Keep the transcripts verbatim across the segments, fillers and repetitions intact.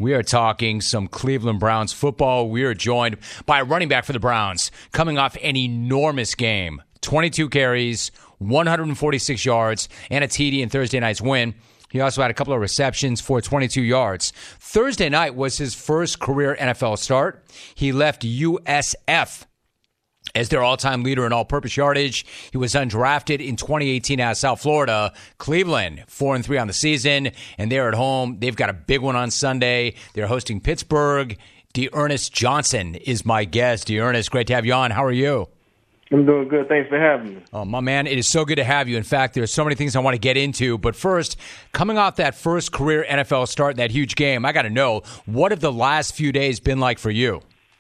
We are talking some Cleveland Browns football. We are joined by a running back for the Browns coming off an enormous game. twenty-two carries, one hundred forty-six yards, and a T D in Thursday night's win. He also had a couple of receptions for twenty-two yards. Thursday night was his first career N F L start. He left U S F as their all-time leader in all-purpose yardage. He was undrafted in twenty eighteen out of South Florida. Cleveland, four and three on the season, and they're at home. They've got a big one on Sunday. They're hosting Pittsburgh. D'Ernest Johnson is my guest. D'Ernest, great to have you on. How are you? I'm doing good. Thanks for having me. Oh, my man, it is so good to have you. In fact, there's so many things I want to get into. But first, coming off that first career N F L start in that huge game, I got to know, what have the last few days been like for you?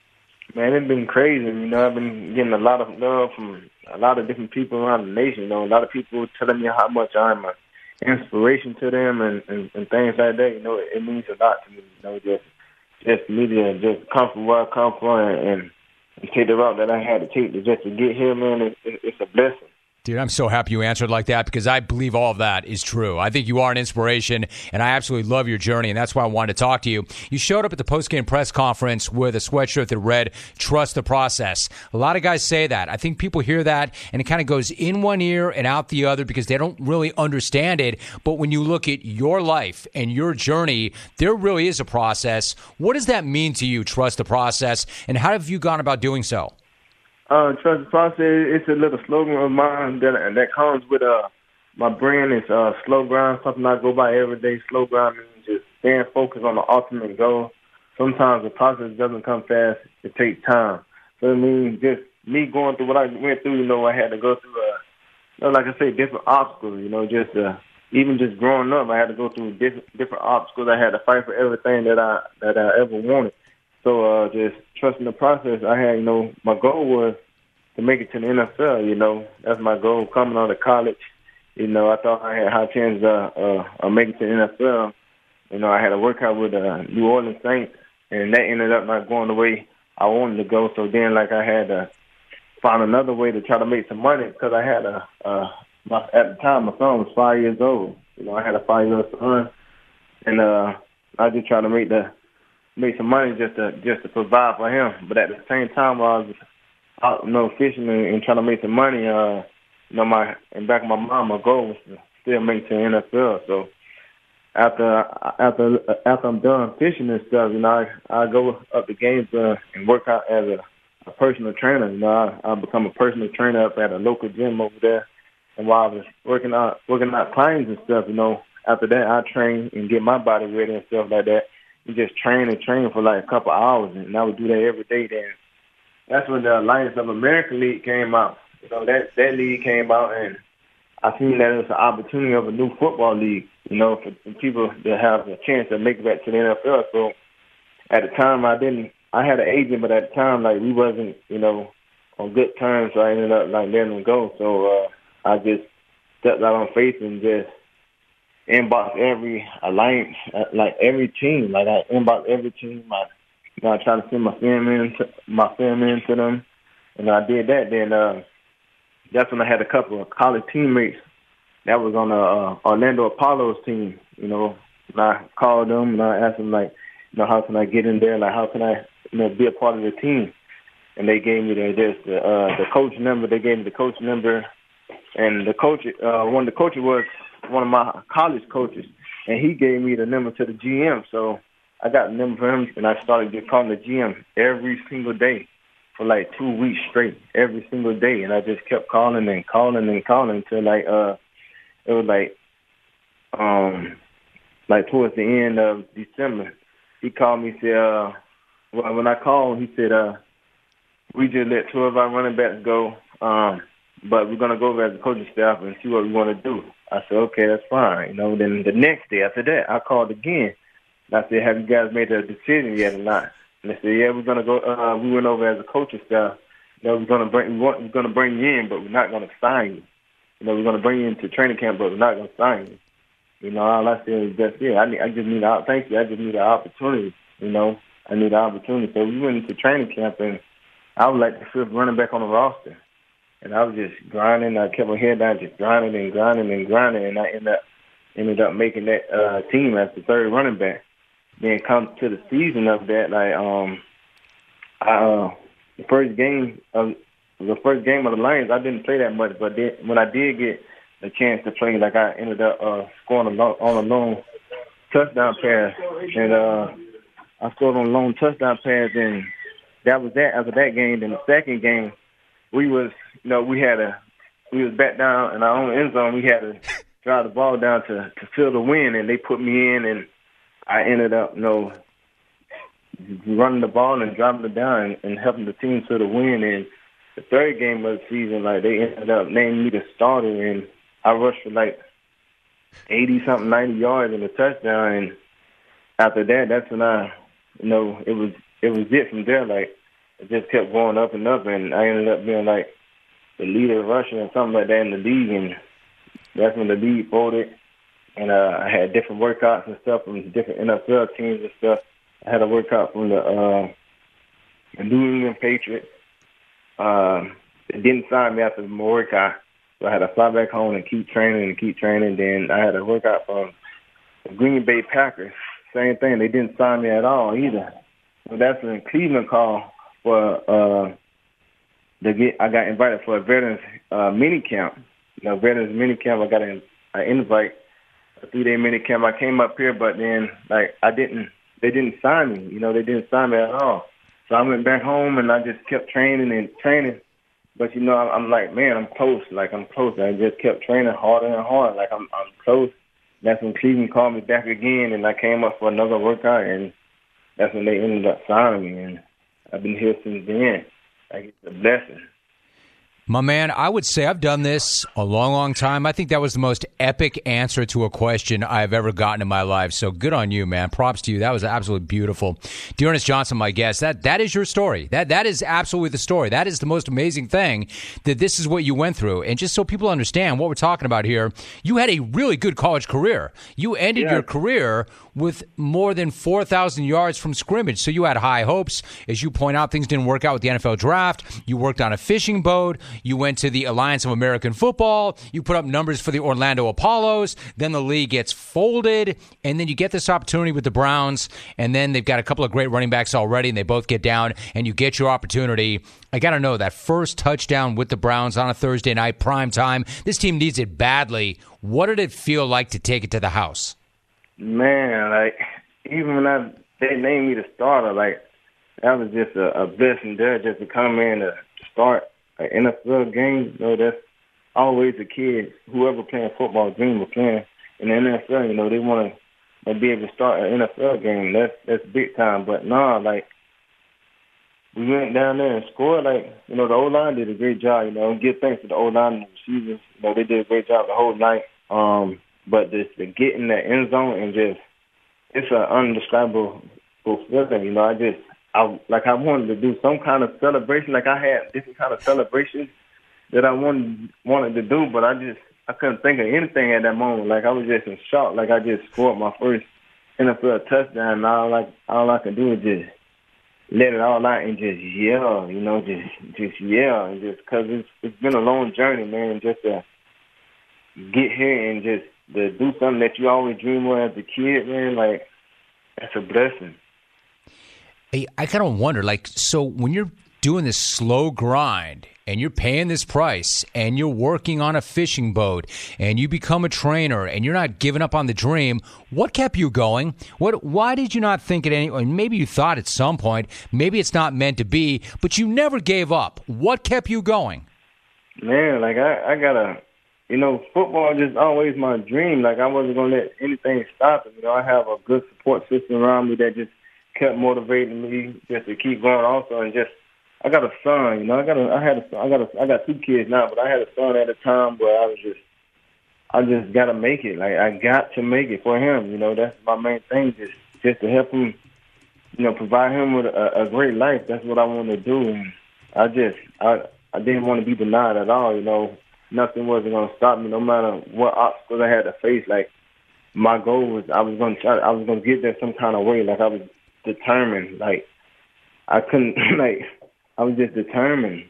Man, it's been crazy. You know, I've been getting a lot of love from a lot of different people around the nation. You know, a lot of people telling me how much I'm an inspiration to them and, and, and things like that. You know, it, it means a lot to me. You know, just just me to just come from where I come from and, and and take the route that I had to take to just to get here, man. It, it, it's a blessing. Dude, I'm so happy you answered like that because I believe all of that is true. I think you are an inspiration, and I absolutely love your journey, and that's why I wanted to talk to you. You showed up at the postgame press conference with a sweatshirt that read, "Trust the process." A lot of guys say that. I think people hear that, and it kind of goes in one ear and out the other because they don't really understand it. But when you look at your life and your journey, there really is a process. What does that mean to you, trust the process, and how have you gone about doing so? Uh, trust the process. It's a little slogan of mine that that comes with uh my brand. It's uh slow grind, something I go by every day. Slow grind means just staying focused on the ultimate goal. Sometimes the process doesn't come fast; it takes time. So it means just me going through what I went through. You know, I had to go through, uh, you know, like I say, different obstacles. You know, just uh, even just growing up, I had to go through different different obstacles. I had to fight for everything that I that I ever wanted. So uh, just trusting the process, I had, you know, my goal was to make it to the N F L, you know. That's my goal coming out of college. You know, I thought I had a high chance of, uh, of making it to the N F L. You know, I had to work out with uh, New Orleans Saints, and that ended up not going the way I wanted to go. So then, like, I had to find another way to try to make some money because I had a, uh, my, at the time, my son was five years old. You know, I had a five-year-old son, and uh, I just tried to make the make some money just to just to provide for him. But at the same time, while I was out, you know, fishing and, and trying to make some money, uh, you know, my in back of my mind, my goal was to still make it to the N F L. So after after after I'm done fishing and stuff, you know, I, I go up to games uh, and work out as a, a personal trainer. You know, I, I become a personal trainer up at a local gym over there. And while I was working out working out clients and stuff, you know, after that I train and get my body ready and stuff like that. You just train and train for like a couple hours, and I would do that every day. Then that's when the Alliance of America League came out. You know, that that league came out, and I seen that it was an opportunity of a new football league. You know, for, for people to have a chance to make it back to the N F L. So at the time, I didn't. I had an agent, but at the time, like we wasn't, you know, on good terms. So I ended up like letting them go. So uh, I just stepped out on faith and just inbox every alliance, uh, like every team. Like I inbox every team. I, you know, I try to send my film in, to, my film in to them, and I did that. Then uh, that's when I had a couple of college teammates that was on the uh, Orlando Apollos team. You know, and I called them and I asked them like, you know, how can I get in there? Like, how can I, you know, be a part of the team? And they gave me the just the, uh, the coach number. They gave me the coach number, and the coach, uh, one of the coaches was one of my college coaches, and he gave me the number to the G M. So I got the number for him, and I started just calling the G M every single day for like two weeks straight, every single day. And I just kept calling and calling and calling until like uh, it was like um, like towards the end of December. He called me, said, uh, well, when I called, he said, uh, we just let two of our running backs go, um, but we're gonna go over as a coaching staff and see what we want to do. I said, okay, that's fine. You know, then the next day after that, I called again. And I said, have you guys made a decision yet or not? And they said, yeah, we're gonna go. Uh, we went over as a coaching staff. You know, we're gonna bring, we want, we're gonna bring you in, but we're not gonna sign you. You know, we're gonna bring you into training camp, but we're not gonna sign you. You know, all I said is just, yeah, I need, I just need, a, thank you, I just need an opportunity. You know, I need an opportunity. So we went into training camp, and I was like the fifth running back on the roster. And I was just grinding. I kept my head down, just grinding and grinding and grinding. And I ended up, ended up making that uh, team as the third running back. then come to the season of that, like um, I, uh, the first game of the first game of the Lions, I didn't play that much, but then, when I did get a chance to play, like I ended up uh, scoring a long, on a long touchdown pass, and uh, I scored on a long touchdown pass, and that was that. After that game, then the second game, we was, you know, we had a, we was back down in our own end zone. We had to drive the ball down to to fill the win, and they put me in, and I ended up, you know, running the ball and driving it down and, and helping the team to the win. And the third game of the season, like they ended up naming me the starter, and I rushed for like eighty something, ninety yards and a touchdown. And after that, that's when I, you know, it was it was it from there. Like it just kept going up and up, and I ended up being like the leader rusher and something like that in the league. And that's when the league folded, and uh, I had different workouts and stuff from different N F L teams and stuff. I had a workout from the, uh, the New England Patriots. Uh, they didn't sign me after my workout, so I had to fly back home and keep training and keep training. Then I had a workout from the Green Bay Packers. Same thing. They didn't sign me at all either. So that's when Cleveland called for uh, to get. I got invited for a veterans uh, mini camp. You know, veterans mini camp. I got an, an invite, a three day mini camp. I came up here, but then like I didn't. They didn't sign me. You know, they didn't sign me at all. So I went back home and I just kept training and training. But you know, I'm, I'm like, man, I'm close. Like I'm close. I just kept training harder and harder. Like I'm, I'm close. That's when Cleveland called me back again, and I came up for another workout, and that's when they ended up signing me. And I've been here since then. Like it's a blessing. My man, I would say I've done this a long, long time. I think that was the most epic answer to a question I've ever gotten in my life. So good on you, man. Props to you. That was absolutely beautiful. D'Ernest Johnson, my guest, that that is your story. That That is absolutely the story. That is the most amazing thing, that this is what you went through. And just so people understand what we're talking about here, you had a really good college career. You ended yeah. your career with more than four thousand yards from scrimmage. So you had high hopes. As you point out, things didn't work out with the N F L draft. You worked on a fishing boat. You went to the Alliance of American Football. You put up numbers for the Orlando Apollos. Then the league gets folded. And then you get this opportunity with the Browns. And then they've got a couple of great running backs already, and they both get down. And you get your opportunity. I got to know, that first touchdown with the Browns on a Thursday night, prime time. This team needs it badly. What did it feel like to take it to the house? Man, like, even when I, they named me the starter, like, that was just a, a blessing there, just to come in to start an N F L game. You know, that's always a kid, whoever playing football, dream of playing in the N F L. You know, they want to be able to start an N F L game. That's that's big time. But nah, like, we went down there and scored. Like, you know, the O-line did a great job. You know, and give thanks to the O-line and the receivers. You know, they did a great job the whole night. Um, but just to get in that end zone and just, it's an undescribable feeling. You know, I just, I like I wanted to do some kind of celebration. Like I had different kind of celebrations that I wanted wanted to do, but I just I couldn't think of anything at that moment. Like I was just in shock. Like I just scored my first N F L touchdown, and all like all I could do is just let it all out and just yell. You know, just just yell, and just because it's it's been a long journey, man. Just to get here and just to do something that you always dream of as a kid, man. Like that's a blessing. Hey, I kind of wonder, like, so when you're doing this slow grind and you're paying this price and you're working on a fishing boat and you become a trainer and you're not giving up on the dream, what kept you going? What? Why did you not think at any point? Maybe you thought at some point, maybe it's not meant to be, but you never gave up. What kept you going? Man, like, I, I got to, you know, football is just always my dream. Like, I wasn't going to let anything stop it. You know, I have a good support system around me that just kept motivating me just to keep going also. And just, I got a son, you know, I got a, I had a, I got a, I got two kids now, but I had a son at a time where I was just, I just got to make it. Like, I got to make it for him. You know, that's my main thing, just, just to help him, you know, provide him with a, a great life. That's what I want to do. And I just, I, I didn't want to be denied at all. You know, nothing wasn't going to stop me, no matter what obstacles I had to face. Like, my goal was, I was going to try, I was going to get there some kind of way. Like, I was determined. Like, I couldn't, like, I was just determined.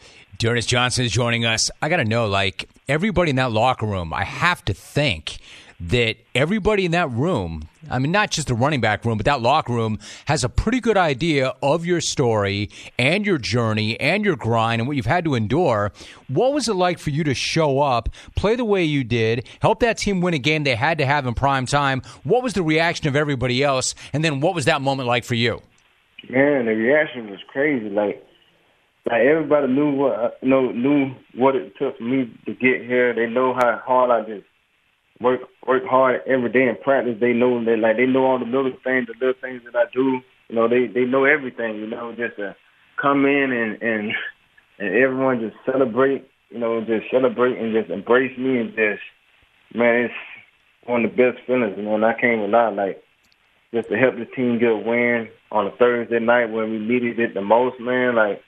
D'Ernest Johnson is joining us. I got to know, like, everybody in that locker room, I have to think that everybody in that room, I mean, not just the running back room, but that locker room has a pretty good idea of your story and your journey and your grind and what you've had to endure. What was it like for you to show up, play the way you did, help that team win a game they had to have in prime time? What was the reaction of everybody else? And then what was that moment like for you? Man, the reaction was crazy. Like, like everybody knew what you know knew what it took for me to get here. They know how hard I just work work hard every day in practice. They know that like they know all the little things, the little things that I do. You know, they they know everything. You know, just to come in and and and everyone just celebrate. You know, just celebrate and just embrace me and just man, it's one of the best feelings. You know, and I can't even lie. Like, just to help the team get a win on a Thursday night when we needed it the most, man. Like,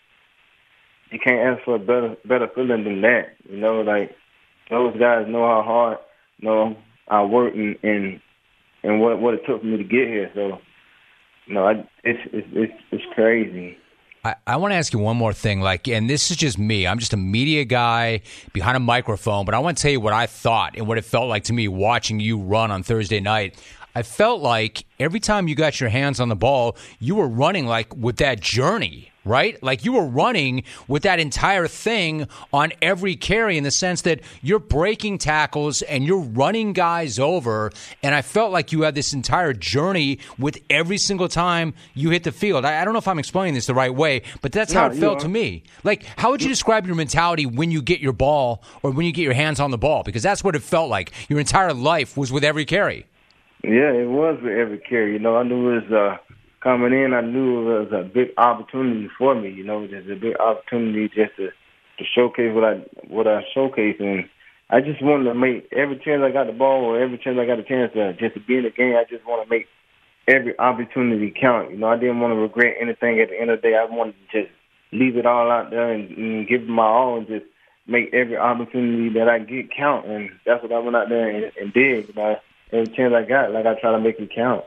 you can't ask for a better better feeling than that. You know, like, those guys know how hard, you know, I work and and, and what what it took for me to get here. So, you know, I, it's, it's it's it's crazy. I, I want to ask you one more thing, like, and this is just me. I'm just a media guy behind a microphone, but I want to tell you what I thought and what it felt like to me watching you run on Thursday night. I felt like every time you got your hands on the ball, you were running like with that journey, right? Like you were running with that entire thing on every carry in the sense that you're breaking tackles and you're running guys over. And I felt like you had this entire journey with every single time you hit the field. I, I don't know if I'm explaining this the right way, but that's how No, it felt are. to me. Like, how would you describe your mentality when you get your ball or when you get your hands on the ball? Because that's what it felt like. Your entire life was with every carry. Yeah, it was with every carry. You know, I knew it was uh, coming in. I knew it was a big opportunity for me. You know, just a big opportunity just to, to showcase what I what I showcase, and I just wanted to make every chance I got the ball or every chance I got a chance to just to be in the game. I just want to make every opportunity count. You know, I didn't want to regret anything at the end of the day. I wanted to just leave it all out there and, and give it my all and just make every opportunity that I get count, and that's what I went out there and, and did. You know. Every chance I got, like I try to make it count.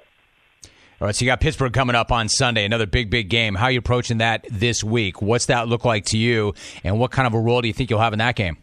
All right, so you got Pittsburgh coming up on Sunday, another big, big game. How are you approaching that this week? What's that look like to you, and what kind of a role do you think you'll have in that game?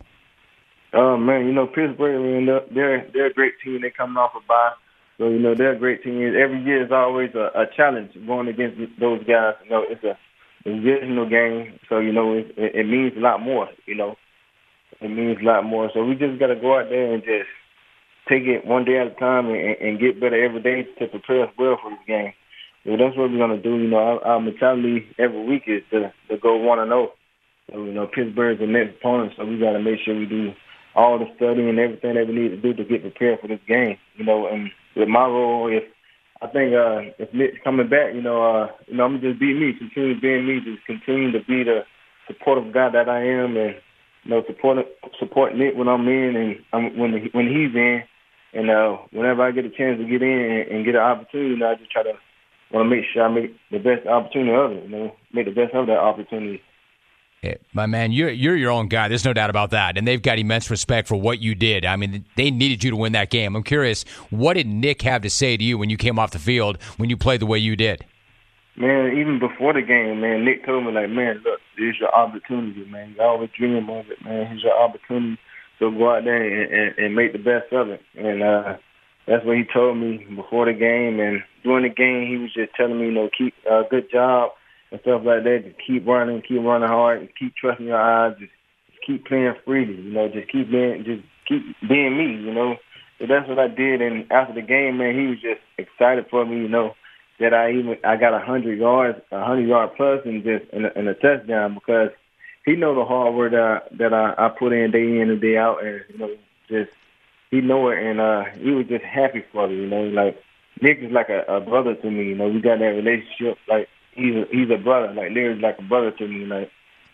Oh, man, you know, Pittsburgh, I mean, they're, they're a great team. They're coming off a bye. So, you know, they're a great team. Every year is always a, a challenge going against those guys. You know, it's a divisional game, so, you know, it, it means a lot more, you know. It means a lot more. So we just got to go out there and just take it one day at a time and, and get better every day to prepare us well for this game. So that's what we're going to do. You know, our, our mentality every week is to, to go one and oh. So, you know, Pittsburgh's the next opponent, so we got to make sure we do all the studying and everything that we need to do to get prepared for this game. You know, and with my role, if I think uh, if Nick's coming back, you know, uh, you know, I'm gonna just be me, continue being me, just continue to be the supportive guy that I am, and you know, support support Nick when I'm in and I'm, when when he's in. And uh, whenever I get a chance to get in and, and get an opportunity, you know, I just try to want to make sure I make the best opportunity of it, you know, make the best of that opportunity. Yeah, my man, you're you're your own guy. There's no doubt about that. And they've got immense respect for what you did. I mean, they needed you to win that game. I'm curious, what did Nick have to say to you when you came off the field, when you played the way you did? Man, even before the game, man, Nick told me, like, man, look, this is your opportunity, man. You always dream of it, man. Here's your opportunity. So go out there and, and, and make the best of it. And uh, that's what he told me before the game. And during the game, he was just telling me, you know, keep a uh, good job and stuff like that. Just keep running, keep running hard, and keep trusting your eyes. Just, just keep playing freely, you know. Just keep being, just keep being me, you know. So that's what I did. And after the game, man, he was just excited for me, you know, that I even I got a hundred yards, a hundred yard plus, and just in a, in a touchdown because he know the hard work that I, that I, I put in day in and day out, and you know, just he know it, and uh, he was just happy for me. You know, like Nick is like a, a brother to me. You know, we got that relationship. Like he's a, he's a brother. Like Larry's like a brother to me. Like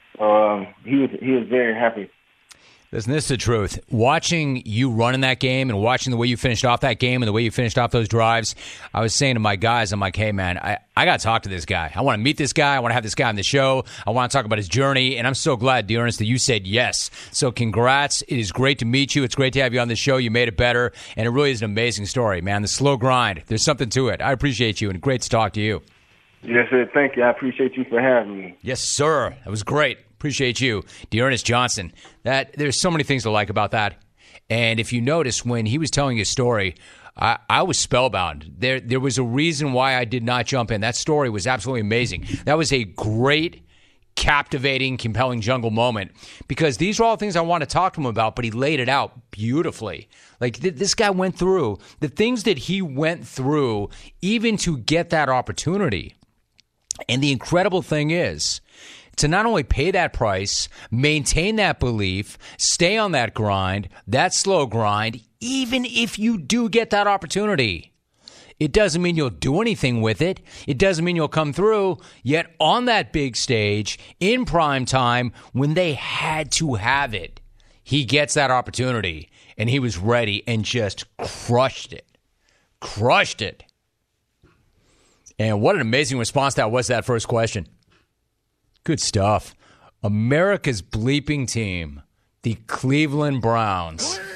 um, he was he was very happy. Listen, this is the truth. Watching you run in that game and watching the way you finished off that game and the way you finished off those drives, I was saying to my guys, I'm like, hey, man, I, I got to talk to this guy. I want to meet this guy. I want to have this guy on the show. I want to talk about his journey. And I'm so glad, D'Ernest, that you said yes. So congrats. It is great to meet you. It's great to have you on the show. You made it better. And it really is an amazing story, man. The slow grind. There's something to it. I appreciate you, and great to talk to you. Yes, sir. Thank you. I appreciate you for having me. Yes, sir. That was great. Appreciate you, D'Ernest Johnson. That there's so many things to like about that. And if you notice, when he was telling his story, I, I was spellbound. There, there was a reason why I did not jump in. That story was absolutely amazing. That was a great, captivating, compelling jungle moment, because these are all things I want to talk to him about, but he laid it out beautifully. Like, th- this guy went through the things that he went through even to get that opportunity. And the incredible thing is, to not only pay that price, maintain that belief, stay on that grind, that slow grind, even if you do get that opportunity. It doesn't mean you'll do anything with it. It doesn't mean you'll come through. Yet on that big stage, in prime time, when they had to have it, he gets that opportunity. And he was ready and just crushed it. Crushed it. And what an amazing response that was to that first question. Good stuff. America's bleeping team, the Cleveland Browns.